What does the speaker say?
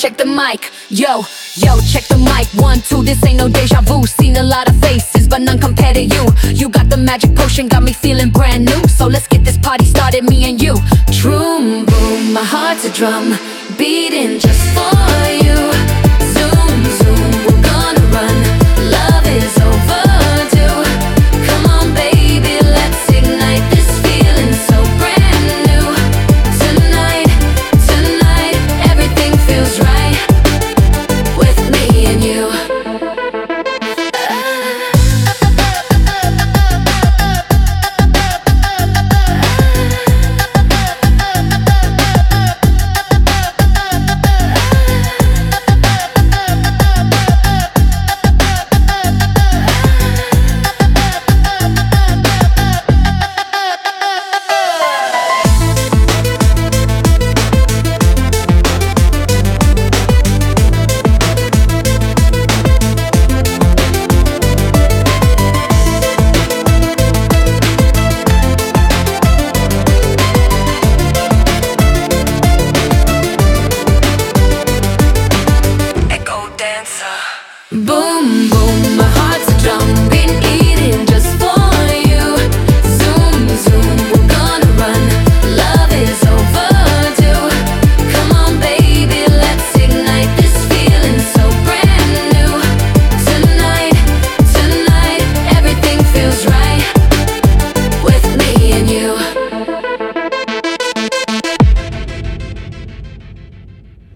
check the mic. Yo, check the mic. 1, 2, this ain't no deja vu. Seen a lot of faces, but none compare to you. You got the magic potion, got me feeling brand new. So let's get this party started, me and you. Troom boom, my heart's a drum, beating just for you. Zoom, zoom, we're gonna run. Love is overdue. Come on, baby, let's ignite this feeling so brand new. Tonight, tonight, everything feels right with me and you. Boom, boom, my